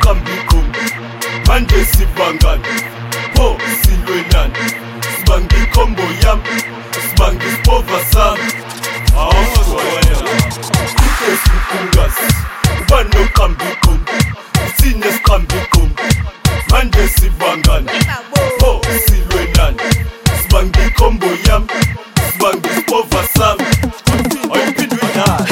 kambikum manje sivangani pho silwenani sibangi combo yam sibangi spova sam awuswaya ukesukungas ubano kambikum sine skambikum manje sivangani pho silwenani sibangi combo yam sibangi spova sam ayipindwina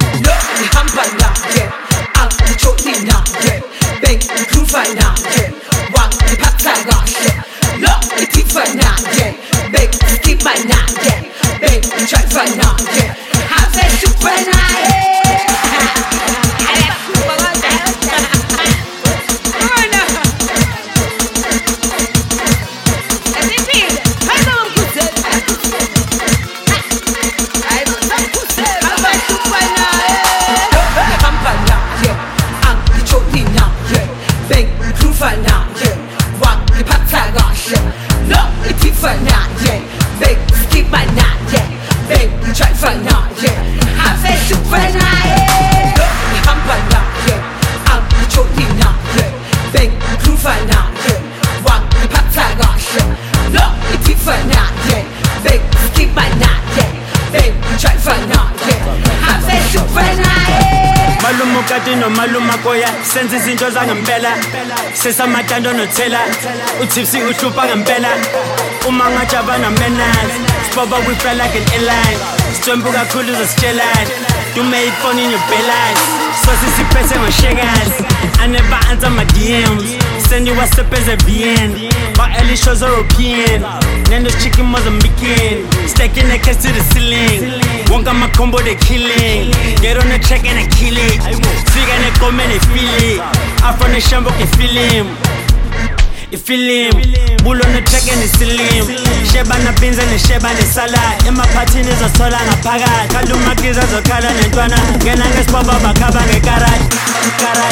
No maluma koya senza izinto zangempela sesamatando nothela utipsy uhlupha ngempela uma ngajabana menazi siboba we fly like an airline sitombu kakhulu uzositshelani do make phone in your bellies so sisiphethe ngoshekazi I never answer my DMs send you WhatsApp as a VN my early shows are European Nando's chicken Mozambican stacking the cash to the ceiling won't got my combo they killing get on the track and I kill it figure and I come and I feel it I from the shambo can feel him you feel him bull on the track and it's slim sheba na pins and sheba na sala ema party nizo sola na paga kaluma kiza zokhala nentwana ngena ngesibaba bakhaba ngekaraj karaj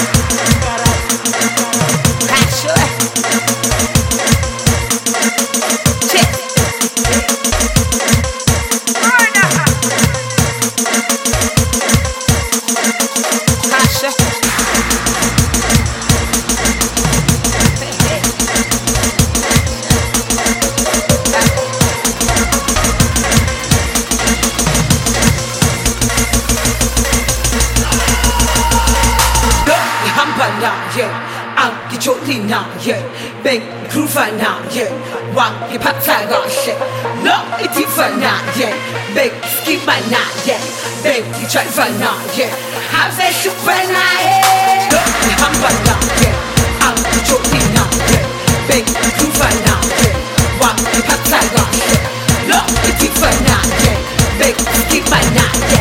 Yeah, big groove now, yeah. Walk your pataga shit. No, it's even now, yeah. Big skip by now, yeah. Big you try for now, yeah. How's that super now, yeah? No, I'm now, yeah. I'm joking now, yeah. Big groove now, yeah. Walk your pataga shit. No, it's even now, yeah. Big skip by now, yeah.